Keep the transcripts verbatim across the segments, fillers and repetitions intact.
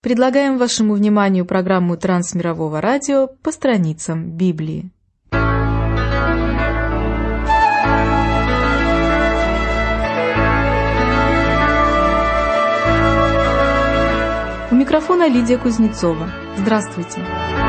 Предлагаем вашему вниманию программу Трансмирового радио «По страницам Библии». У микрофона Лидия Кузнецова. Здравствуйте!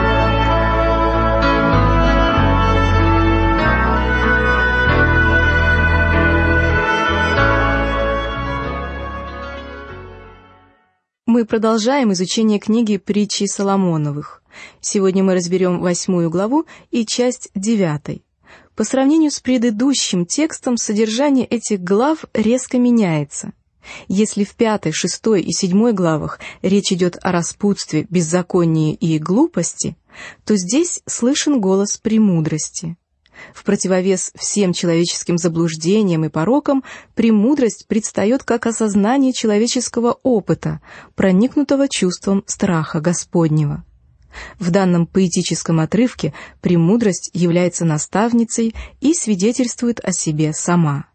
Мы продолжаем изучение книги «Притчи Соломоновых». Сегодня мы разберем восьмую главу и часть девятой. По сравнению с предыдущим текстом, содержание этих глав резко меняется. Если в пятой, шестой и седьмой главах речь идет о распутстве, беззаконии и глупости, то здесь слышен голос премудрости. В противовес всем человеческим заблуждениям и порокам, премудрость предстает как осознание человеческого опыта, проникнутого чувством страха Господнего. В данном поэтическом отрывке премудрость является наставницей и свидетельствует о себе сама.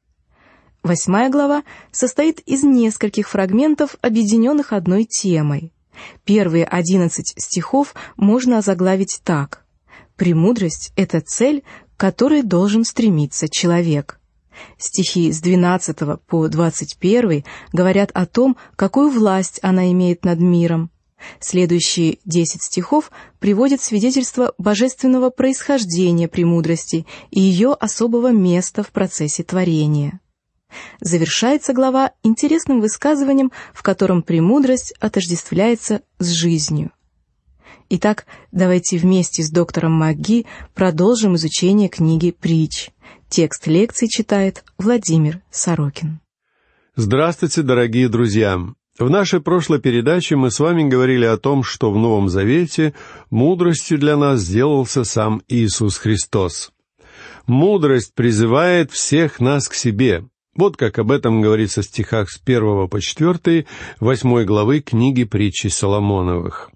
Восьмая глава состоит из нескольких фрагментов, объединенных одной темой. Первые одиннадцать стихов можно озаглавить так: «Премудрость — это цель, к которой должен стремиться человек». Стихи с двенадцатого по двадцать первый говорят о том, какую власть она имеет над миром. Следующие десять стихов приводят свидетельство божественного происхождения премудрости и ее особого места в процессе творения. Завершается глава интересным высказыванием, в котором премудрость отождествляется с жизнью. Итак, давайте вместе с доктором МакГи продолжим изучение книги «Притч». Текст лекции читает Владимир Сорокин. Здравствуйте, дорогие друзья! В нашей прошлой передаче мы с вами говорили о том, что в Новом Завете мудростью для нас сделался сам Иисус Христос. Мудрость призывает всех нас к себе. Вот как об этом говорится в стихах с первого по четвертый восьмой главы книги «Притчи Соломоновых».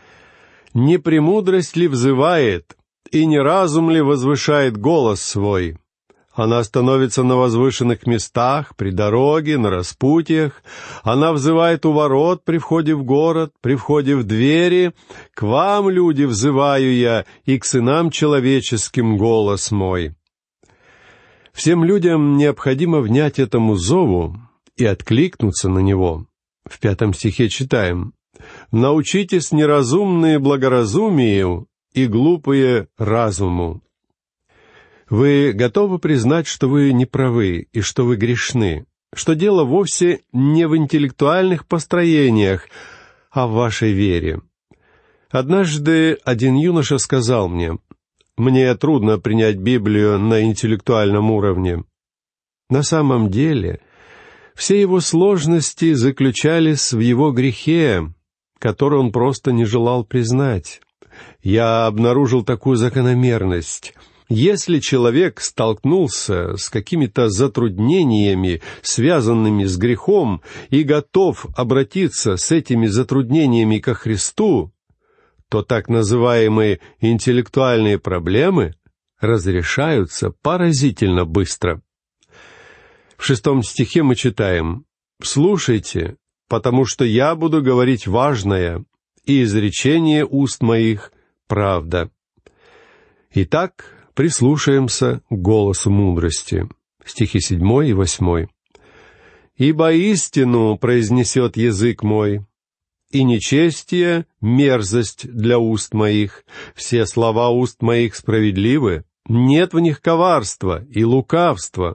«Не премудрость ли взывает, и не разум ли возвышает голос свой? Она становится на возвышенных местах, при дороге, на распутьях. Она взывает у ворот при входе в город, при входе в двери. К вам, люди, взываю я, и к сынам человеческим голос мой». Всем людям необходимо внять этому зову и откликнуться на него. В пятом стихе читаем: «Научитесь неразумные благоразумию и глупые разуму». Вы готовы признать, что вы неправы и что вы грешны, что дело вовсе не в интеллектуальных построениях, а в вашей вере? Однажды один юноша сказал мне: «Мне трудно принять Библию на интеллектуальном уровне». На самом деле, все его сложности заключались в его грехе, который он просто не желал признать. Я обнаружил такую закономерность. Если человек столкнулся с какими-то затруднениями, связанными с грехом, и готов обратиться с этими затруднениями ко Христу, то так называемые интеллектуальные проблемы разрешаются поразительно быстро. В шестом стихе мы читаем: «Слушайте, потому что я буду говорить важное, и изречение уст моих — правда». Итак, прислушаемся к голосу мудрости. Стихи седьмой и восьмой. «Ибо истину произнесет язык мой, и нечестие — мерзость для уст моих. Все слова уст моих справедливы, нет в них коварства и лукавства».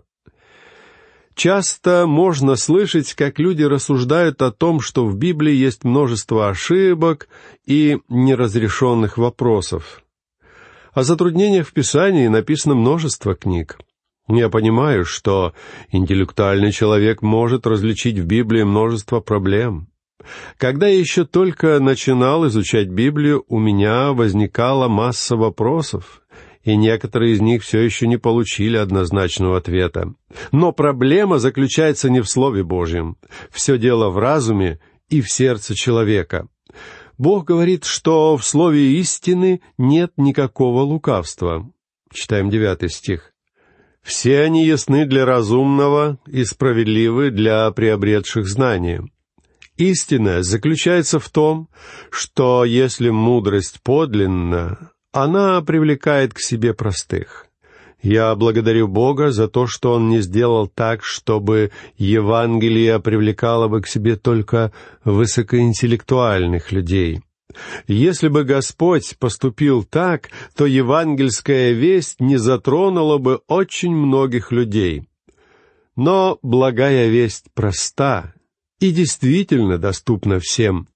Часто можно слышать, как люди рассуждают о том, что в Библии есть множество ошибок и неразрешенных вопросов. О затруднениях в Писании написано множество книг. Я понимаю, что интеллектуальный человек может различить в Библии множество проблем. Когда я еще только начинал изучать Библию, у меня возникала масса вопросов, и некоторые из них все еще не получили однозначного ответа. Но проблема заключается не в Слове Божьем. Все дело в разуме и в сердце человека. Бог говорит, что в слове истины нет никакого лукавства. Читаем девятый стих. «Все они ясны для разумного и справедливы для приобретших знания». Истина заключается в том, что если мудрость подлинна, она привлекает к себе простых. Я благодарю Бога за то, что Он не сделал так, чтобы Евангелие привлекало бы к себе только высокоинтеллектуальных людей. Если бы Господь поступил так, то евангельская весть не затронула бы очень многих людей. Но благая весть проста и действительно доступна всем.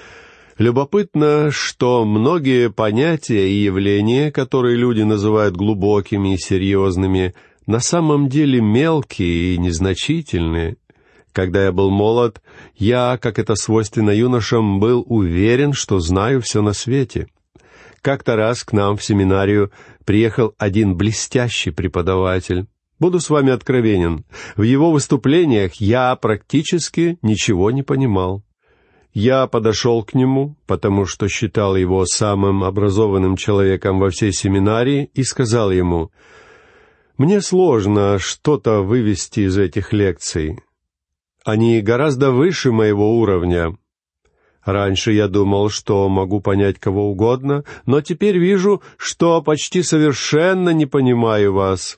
Любопытно, что многие понятия и явления, которые люди называют глубокими и серьезными, на самом деле мелкие и незначительные. Когда я был молод, я, как это свойственно юношам, был уверен, что знаю все на свете. Как-то раз к нам в семинарию приехал один блестящий преподаватель. Буду с вами откровенен, в его выступлениях я практически ничего не понимал. Я подошел к нему, потому что считал его самым образованным человеком во всей семинарии, и сказал ему: «Мне сложно что-то вывести из этих лекций. Они гораздо выше моего уровня. Раньше я думал, что могу понять кого угодно, но теперь вижу, что почти совершенно не понимаю вас».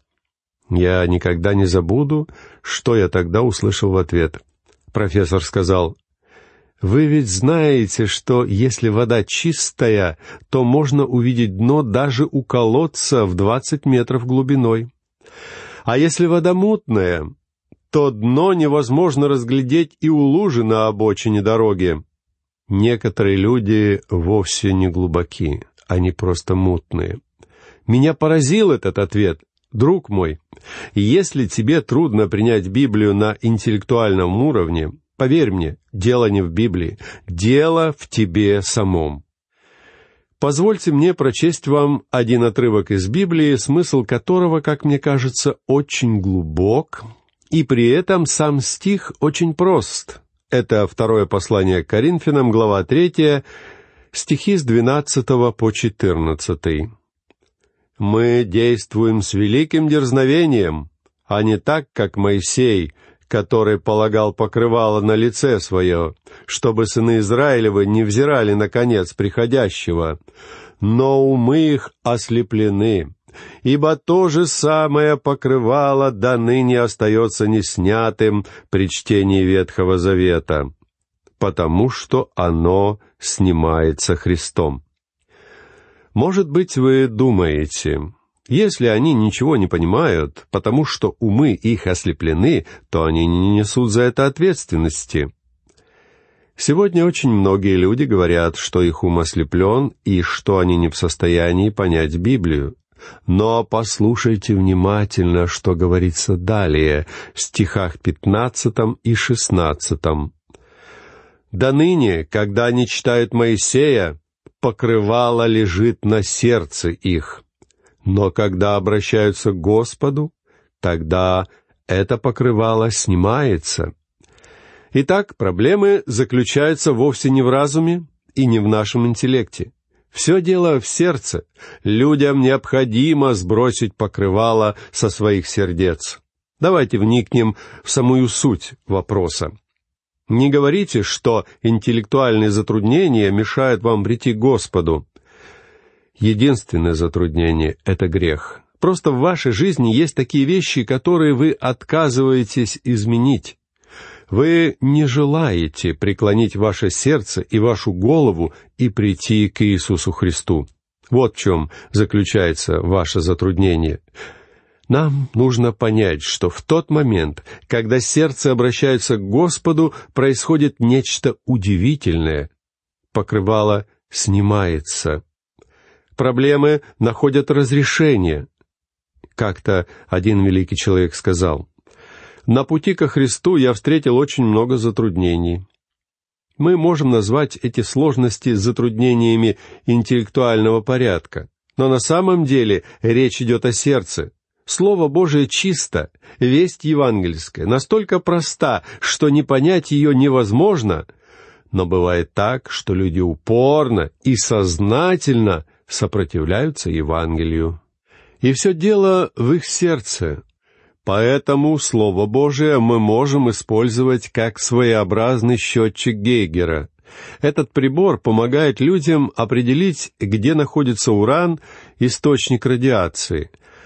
Я никогда не забуду, что я тогда услышал в ответ. Профессор сказал: «Вы ведь знаете, что если вода чистая, то можно увидеть дно даже у колодца в двадцать метров глубиной. А если вода мутная, то дно невозможно разглядеть и у лужи на обочине дороги. Некоторые люди вовсе не глубоки, они просто мутные». Меня поразил этот ответ. Друг мой, если тебе трудно принять Библию на интеллектуальном уровне, поверь мне, дело не в Библии, дело в тебе самом. Позвольте мне прочесть вам один отрывок из Библии, смысл которого, как мне кажется, очень глубок, и при этом сам стих очень прост. Это второе послание к Коринфянам, глава третья, стихи с двенадцатого по четырнадцатый. «Мы действуем с великим дерзновением, а не так, как Моисей, который полагал покрывало на лице свое, чтобы сыны Израилевы не взирали на конец приходящего. Но умы их ослеплены, ибо то же самое покрывало до ныне остается неснятым при чтении Ветхого Завета, потому что оно снимается Христом». Может быть, вы думаете, если они ничего не понимают, потому что умы их ослеплены, то они не несут за это ответственности. Сегодня очень многие люди говорят, что их ум ослеплен и что они не в состоянии понять Библию. Но послушайте внимательно, что говорится далее, в стихах пятнадцатом и шестнадцатом. «До ныне, когда они читают Моисея, покрывало лежит на сердце их, но когда обращаются к Господу, тогда это покрывало снимается». Итак, проблемы заключаются вовсе не в разуме и не в нашем интеллекте. Все дело в сердце. Людям необходимо сбросить покрывало со своих сердец. Давайте вникнем в самую суть вопроса. Не говорите, что интеллектуальные затруднения мешают вам прийти к Господу. Единственное затруднение — это грех. Просто в вашей жизни есть такие вещи, которые вы отказываетесь изменить. Вы не желаете преклонить ваше сердце и вашу голову и прийти к Иисусу Христу. Вот в чем заключается ваше затруднение. Нам нужно понять, что в тот момент, когда сердце обращается к Господу, происходит нечто удивительное. Покрывало снимается. Проблемы находят разрешение. Как-то один великий человек сказал: «На пути ко Христу я встретил очень много затруднений». Мы можем назвать эти сложности затруднениями интеллектуального порядка, но на самом деле речь идет о сердце. Слово Божие чисто, весть евангельская настолько проста, что не понять ее невозможно, но бывает так, что люди упорно и сознательно сопротивляются Евангелию. И все дело в их сердце. Поэтому Слово Божие мы можем использовать как своеобразный счетчик Гейгера. Этот прибор помогает людям определить, где находится уран, источник радиации.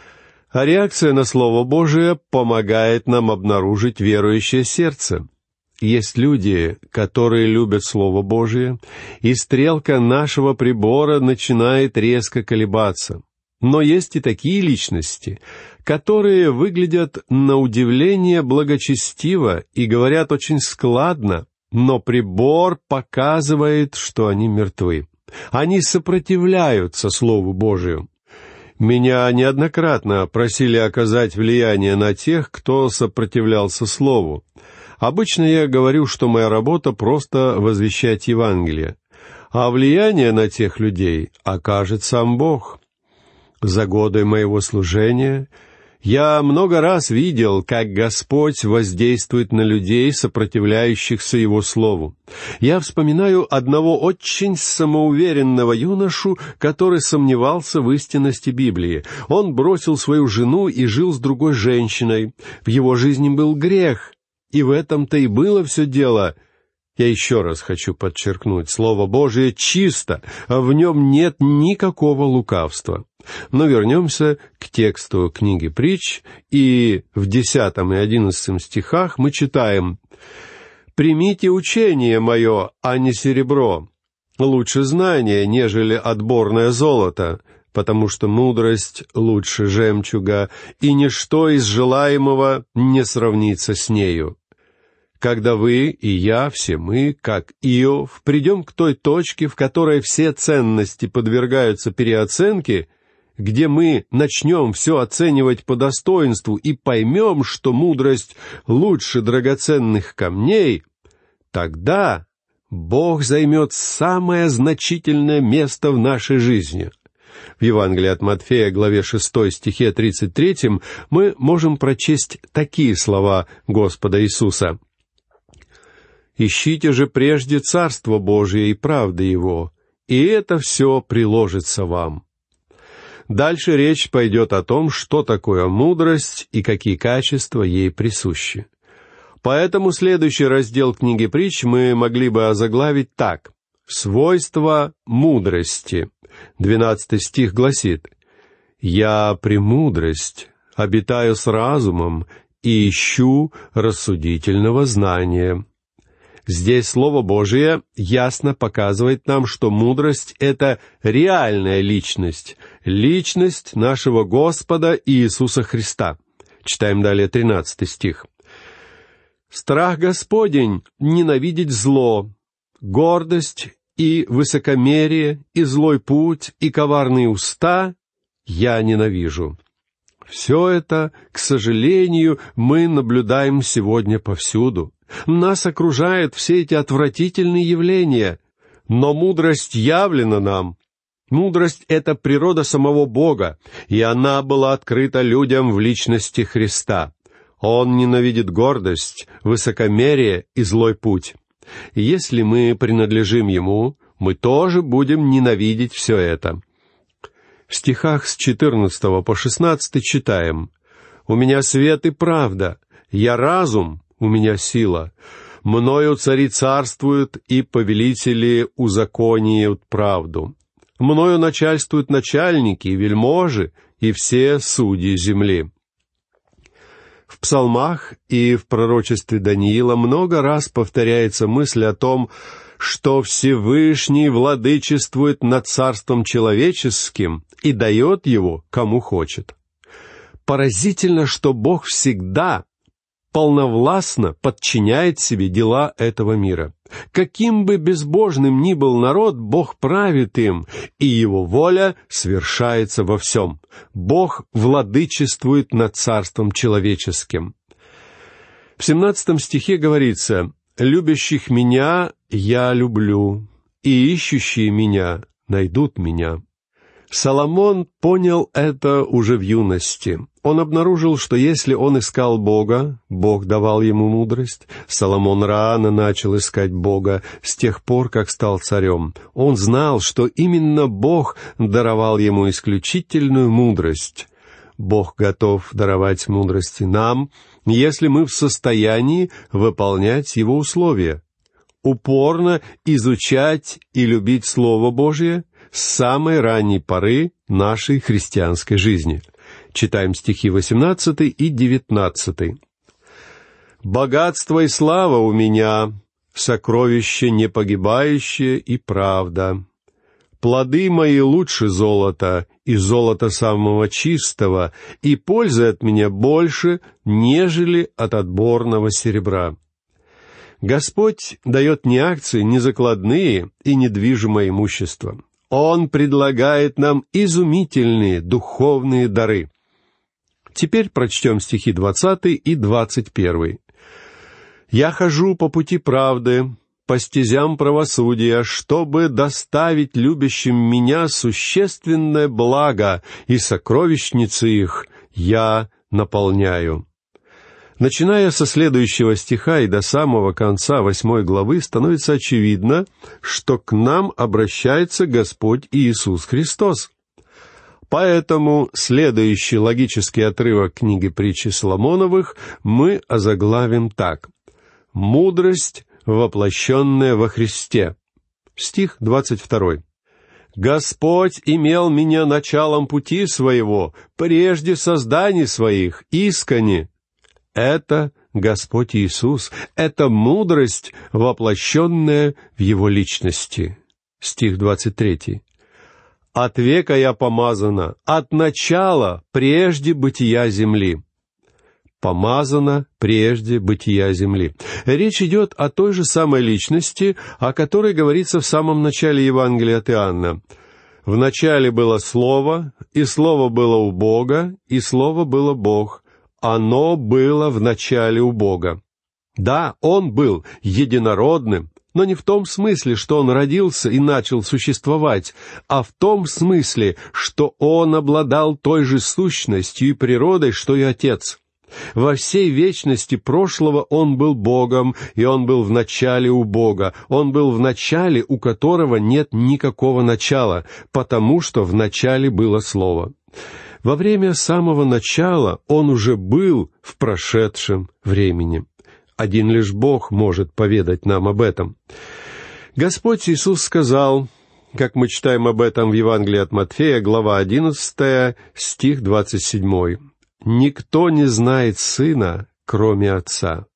А реакция на Слово Божие помогает нам обнаружить верующее сердце. Есть люди, которые любят Слово Божие, и стрелка нашего прибора начинает резко колебаться. Но есть и такие личности, которые выглядят на удивление благочестиво и говорят очень складно, но прибор показывает, что они мертвы. Они сопротивляются Слову Божию. Меня неоднократно просили оказать влияние на тех, кто сопротивлялся Слову. Обычно я говорю, что моя работа просто возвещать Евангелие, а влияние на тех людей окажет сам Бог. За годы моего служения я много раз видел, как Господь воздействует на людей, сопротивляющихся Его Слову. Я вспоминаю одного очень самоуверенного юношу, который сомневался в истинности Библии. Он бросил свою жену и жил с другой женщиной. В его жизни был грех, и в этом-то и было все дело. Я еще раз хочу подчеркнуть, Слово Божие чисто, а в нем нет никакого лукавства. Но вернемся к тексту книги Притч, и в десятом и одиннадцатом стихах мы читаем: «Примите учение мое, а не серебро, лучше знание, нежели отборное золото, потому что мудрость лучше жемчуга, и ничто из желаемого не сравнится с нею». Когда вы и я, все мы, как Иов, придем к той точке, в которой все ценности подвергаются переоценке, где мы начнем все оценивать по достоинству и поймем, что мудрость лучше драгоценных камней, тогда Бог займет самое значительное место в нашей жизни. В Евангелии от Матфея, главе шестой, стихе тридцать третьем, мы можем прочесть такие слова Господа Иисуса: «Ищите же прежде Царство Божие и правды Его, и это все приложится вам». Дальше речь пойдет о том, что такое мудрость и какие качества ей присущи. Поэтому следующий раздел книги Притч мы могли бы озаглавить так: «Свойства мудрости». Двенадцатый стих гласит: «Я премудрость, обитаю с разумом и ищу рассудительного знания». Здесь Слово Божие ясно показывает нам, что мудрость — это реальная личность, личность нашего Господа Иисуса Христа. Читаем далее тринадцатый стих. «Страх Господень — ненавидеть зло, гордость и высокомерие, и злой путь, и коварные уста я ненавижу». Все это, к сожалению, мы наблюдаем сегодня повсюду. Нас окружают все эти отвратительные явления, но мудрость явлена нам. Мудрость — это природа самого Бога, и она была открыта людям в личности Христа. Он ненавидит гордость, высокомерие и злой путь. И если мы принадлежим Ему, мы тоже будем ненавидеть все это. В стихах с четырнадцатого по шестнадцатый читаем: «У меня свет и правда, я разум, у меня сила. Мною цари царствуют, и повелители узаконяют правду. Мною начальствуют начальники и вельможи, и все судьи земли». В псалмах и в пророчестве Даниила много раз повторяется мысль о том, что Всевышний владычествует над царством человеческим и дает его кому хочет. Поразительно, что Бог всегда полновластно подчиняет себе дела этого мира. Каким бы безбожным ни был народ, Бог правит им, и Его воля свершается во всем. Бог владычествует над царством человеческим. В семнадцатом стихе говорится: «Любящих меня я люблю, и ищущие меня найдут меня». Соломон понял это уже в юности. Он обнаружил, что если он искал Бога, Бог давал ему мудрость. Соломон рано начал искать Бога с тех пор, как стал царем. Он знал, что именно Бог даровал ему исключительную мудрость. Бог готов даровать мудрости нам, если мы в состоянии выполнять Его условия, упорно изучать и любить Слово Божие с самой ранней поры нашей христианской жизни. Читаем стихи восемнадцатый и девятнадцатый. «Богатство и слава у меня, сокровище непогибающее и правда. Плоды мои лучше золота, и золота самого чистого, и пользы от меня больше, нежели от отборного серебра». Господь дает не акции, не закладные и недвижимое имущество. Он предлагает нам изумительные духовные дары. Теперь прочтем стихи двадцатый и двадцать первый. «Я хожу по пути правды, по стезям правосудия, чтобы доставить любящим меня существенное благо, и сокровищницы их я наполняю». Начиная со следующего стиха и до самого конца восьмой главы становится очевидно, что к нам обращается Господь Иисус Христос. Поэтому следующий логический отрывок книги притчи Соломоновых мы озаглавим так: «Мудрость, воплощенная во Христе». Стих двадцать второй. «Господь имел меня началом пути своего, прежде созданий своих, искони». Это Господь Иисус, это мудрость, воплощенная в Его личности. Стих двадцать третий. «От века я помазана, от начала, прежде бытия земли». Помазана прежде бытия земли. Речь идет о той же самой личности, о которой говорится в самом начале Евангелия от Иоанна. «В начале было Слово, и Слово было у Бога, и Слово было Бог. Оно было в начале у Бога». Да, Он был единородным, но не в том смысле, что Он родился и начал существовать, а в том смысле, что Он обладал той же сущностью и природой, что и Отец. Во всей вечности прошлого Он был Богом, и Он был в начале у Бога. Он был в начале, у которого нет никакого начала, потому что в начале было Слово. Во время самого начала Он уже был в прошедшем времени. Один лишь Бог может поведать нам об этом. Господь Иисус сказал, как мы читаем об этом в Евангелии от Матфея, глава одиннадцатая, стих двадцать седьмой. «Никто не знает Сына, кроме Отца».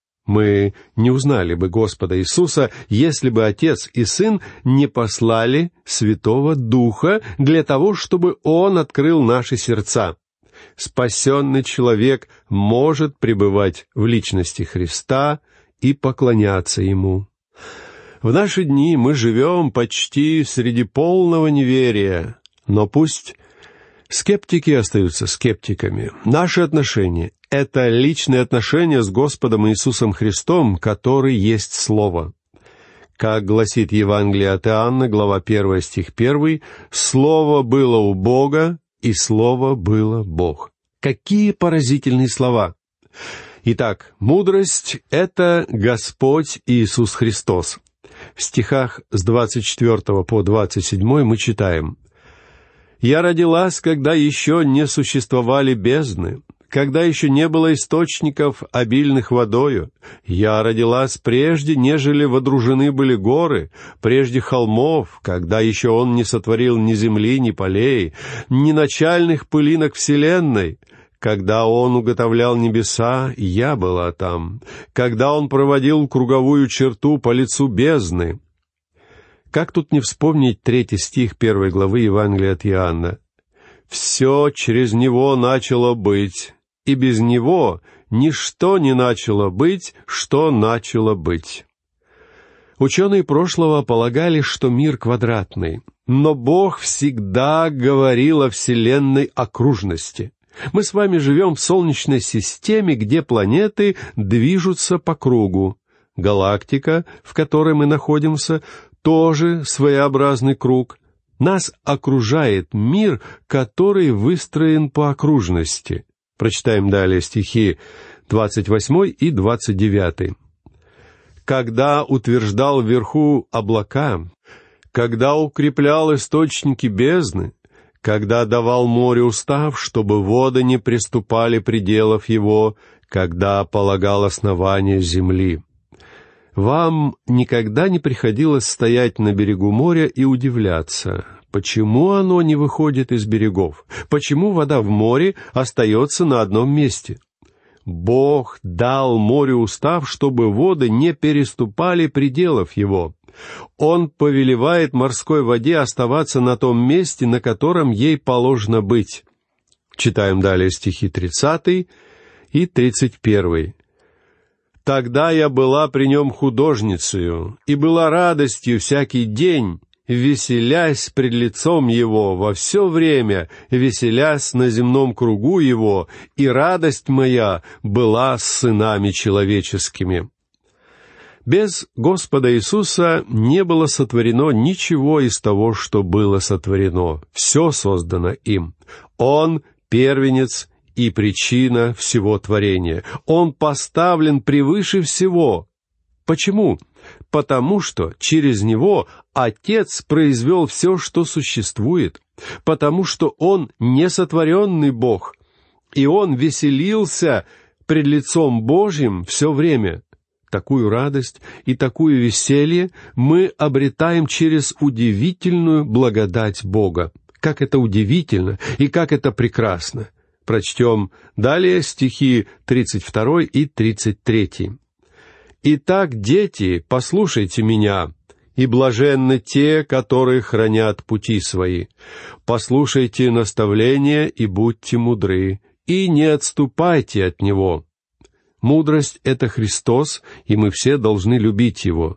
Мы не узнали бы Господа Иисуса, если бы Отец и Сын не послали Святого Духа для того, чтобы Он открыл наши сердца. Спасенный человек может пребывать в личности Христа и поклоняться Ему. В наши дни мы живем почти среди полного неверия, но пусть скептики остаются скептиками. Наши отношения — это личные отношения с Господом Иисусом Христом, который есть Слово. Как гласит Евангелие от Иоанна, глава первая, стих первый, «Слово было у Бога, и Слово было Бог». Какие поразительные слова! Итак, мудрость — это Господь Иисус Христос. В стихах с двадцать четвёртого по двадцать седьмой мы читаем: «Я родилась, когда еще не существовали бездны, когда еще не было источников, обильных водою. Я родилась прежде, нежели водружены были горы, прежде холмов, когда еще Он не сотворил ни земли, ни полей, ни начальных пылинок вселенной. Когда Он уготовлял небеса, я была там. Когда Он проводил круговую черту по лицу бездны». Как тут не вспомнить третий стих первой главы Евангелия от Иоанна? «Все через Него начало быть, и без Него ничто не начало быть, что начало быть». Ученые прошлого полагали, что мир квадратный, но Бог всегда говорил о Вселенной окружности. Мы с вами живем в Солнечной системе, где планеты движутся по кругу. Галактика, в которой мы находимся, тоже своеобразный круг. Нас окружает мир, который выстроен по окружности. Прочитаем далее стихи двадцать восьмой и двадцать девятый. «Когда утверждал вверху облака, когда укреплял источники бездны, когда давал морю устав, чтобы воды не приступали пределов его, когда полагал основание земли. Вам никогда не приходилось стоять на берегу моря и удивляться, почему оно не выходит из берегов, почему вода в море остается на одном месте? Бог дал морю устав, чтобы воды не переступали пределов его. Он повелевает морской воде оставаться на том месте, на котором ей положено быть. Читаем далее стихи тридцатый и тридцать первый. «Тогда я была при нем художницею, и была радостью всякий день, веселясь пред лицом его во все время, веселясь на земном кругу его, и радость моя была с сынами человеческими». Без Господа Иисуса не было сотворено ничего из того, что было сотворено. Все создано им. Он — первенец и причина всего творения. Он поставлен превыше всего. Почему? Потому что через Него Отец произвел все, что существует. Потому что Он несотворенный Бог. И Он веселился пред лицом Божьим все время. Такую радость и такое веселье мы обретаем через удивительную благодать Бога. Как это удивительно и как это прекрасно! Прочтем далее стихи тридцать второй и тридцать третий. «Итак, дети, послушайте меня, и блаженны те, которые хранят пути свои. Послушайте наставления и будьте мудры, и не отступайте от него». Мудрость — это Христос, и мы все должны любить Его.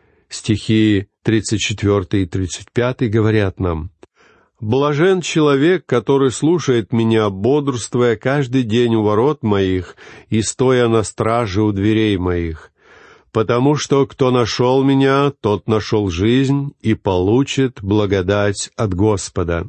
Стихи тридцать четвёртый и тридцать пятый говорят нам: «Блажен человек, который слушает меня, бодрствуя каждый день у ворот моих и стоя на страже у дверей моих. Потому что кто нашел меня, тот нашел жизнь и получит благодать от Господа.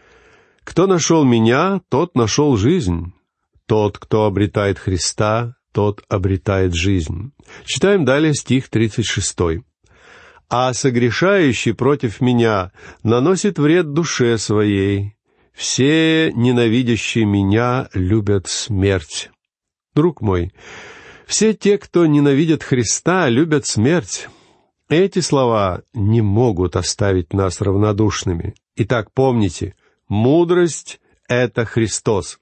Кто нашел меня, тот нашел жизнь. Тот, кто обретает Христа, тот обретает жизнь». Читаем далее стих тридцать шестой. «А согрешающий против меня наносит вред душе своей. Все ненавидящие меня любят смерть». Друг мой, все те, кто ненавидят Христа, любят смерть. Эти слова не могут оставить нас равнодушными. Итак, помните, мудрость — это Христос.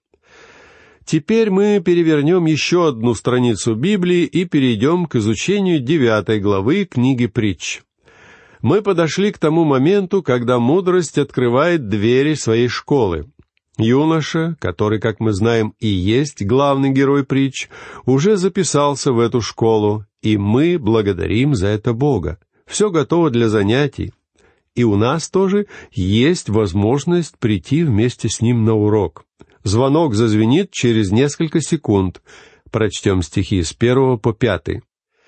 Теперь мы перевернем еще одну страницу Библии и перейдем к изучению девятой главы книги Притч. Мы подошли к тому моменту, когда мудрость открывает двери своей школы. Юноша, который, как мы знаем, и есть главный герой Притч, уже записался в эту школу, и мы благодарим за это Бога. Все готово для занятий. И у нас тоже есть возможность прийти вместе с ним на урок. Звонок зазвенит через несколько секунд. Прочтем стихи с первого по пятый.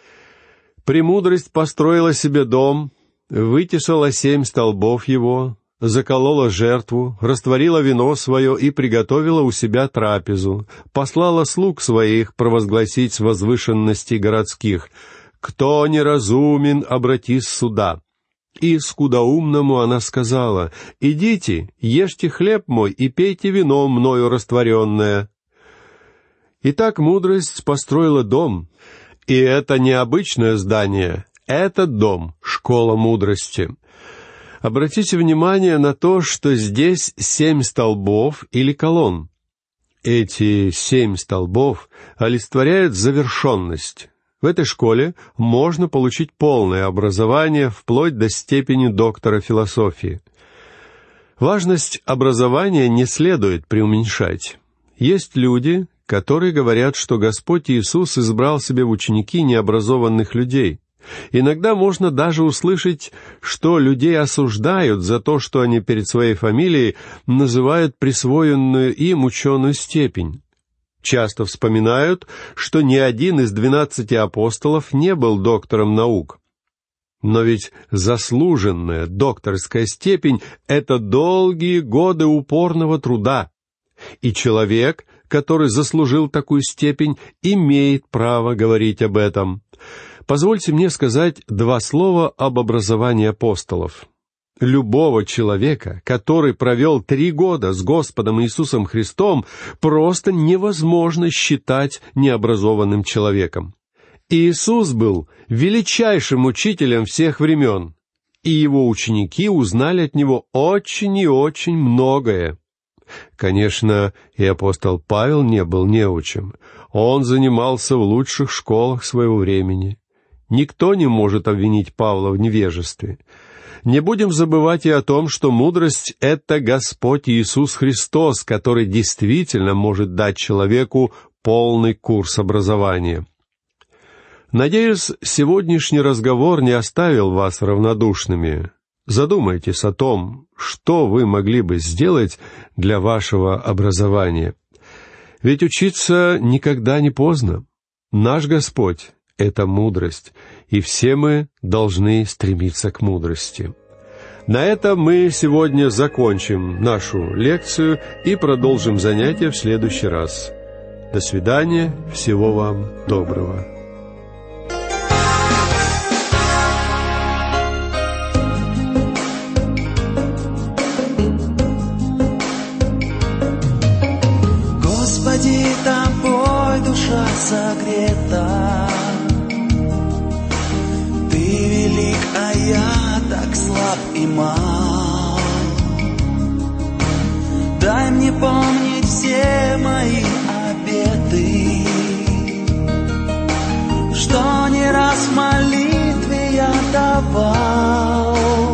«Премудрость построила себе дом, вытесала семь столбов его, заколола жертву, растворила вино свое и приготовила у себя трапезу, послала слуг своих провозгласить с возвышенностей городских: кто неразумен, обратись сюда. И скудоумному она сказала: идите, ешьте хлеб мой и пейте вино мною растворенное». Итак, мудрость построила дом, и это не обычное здание, это дом, школа мудрости. Обратите внимание на то, что здесь семь столбов или колонн. Эти семь столбов олицетворяют завершенность. В этой школе можно получить полное образование вплоть до степени доктора философии. Важность образования не следует преуменьшать. Есть люди, которые говорят, что Господь Иисус избрал себе в ученики необразованных людей. Иногда можно даже услышать, что людей осуждают за то, что они перед своей фамилией называют присвоенную им ученую степень. Часто вспоминают, что ни один из двенадцати апостолов не был доктором наук. Но ведь заслуженная докторская степень — это долгие годы упорного труда. И человек, который заслужил такую степень, имеет право говорить об этом. Позвольте мне сказать два слова об образовании апостолов. Любого человека, который провел три года с Господом Иисусом Христом, просто невозможно считать необразованным человеком. Иисус был величайшим учителем всех времен, и его ученики узнали от него очень и очень многое. Конечно, и апостол Павел не был неучим. Он занимался в лучших школах своего времени. Никто не может обвинить Павла в невежестве. Не будем забывать и о том, что мудрость — это Господь Иисус Христос, который действительно может дать человеку полный курс образования. Надеюсь, сегодняшний разговор не оставил вас равнодушными. Задумайтесь о том, что вы могли бы сделать для вашего образования. Ведь учиться никогда не поздно. Наш Господь — это мудрость, и все мы должны стремиться к мудрости. На этом мы сегодня закончим нашу лекцию и продолжим занятия в следующий раз. До свидания, всего вам доброго. Господи, Тобой душа согрета. Ты велик, а я так слаб и мал. Дай мне помнить все мои обеты, что не раз в молитве я давал.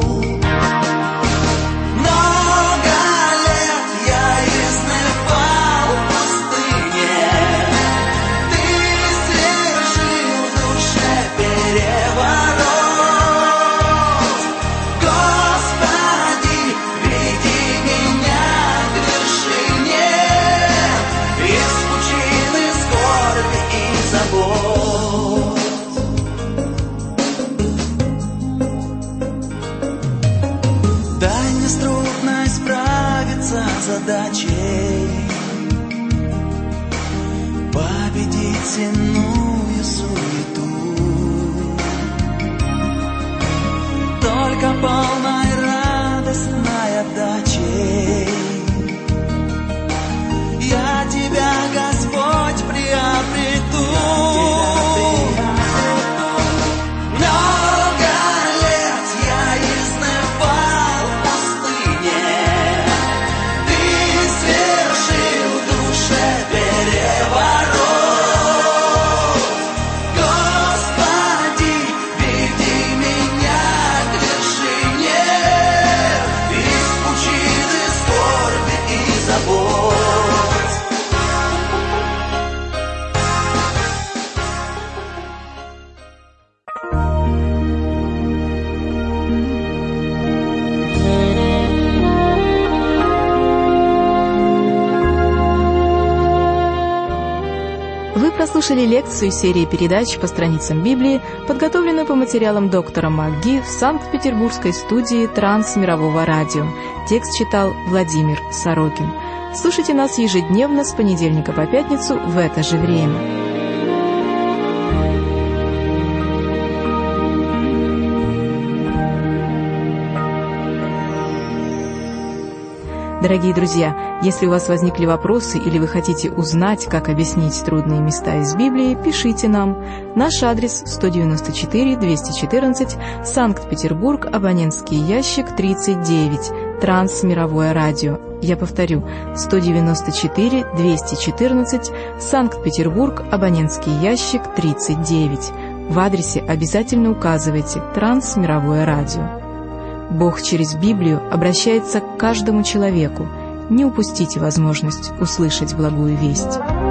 Задачей победить земную суету, только полной радостной отдачей я Тебя, Господь, приобрету. Слушали лекцию серии передач по страницам Библии, подготовленную по материалам доктора МакГи в Санкт-Петербургской студии Трансмирового радио. Текст читал Владимир Сорокин. Слушайте нас ежедневно с понедельника по пятницу в это же время. Дорогие друзья, если у вас возникли вопросы или вы хотите узнать, как объяснить трудные места из Библии, пишите нам. Наш адрес сто девяносто четыре двести четырнадцать, Санкт-Петербург, абонентский ящик тридцать девять, Трансмировое радио. Я повторю, сто девяносто четыре двести четырнадцать, Санкт-Петербург, абонентский ящик тридцать девять. В адресе обязательно указывайте «Трансмировое радио». Бог через Библию обращается к каждому человеку. Не упустите возможность услышать благую весть.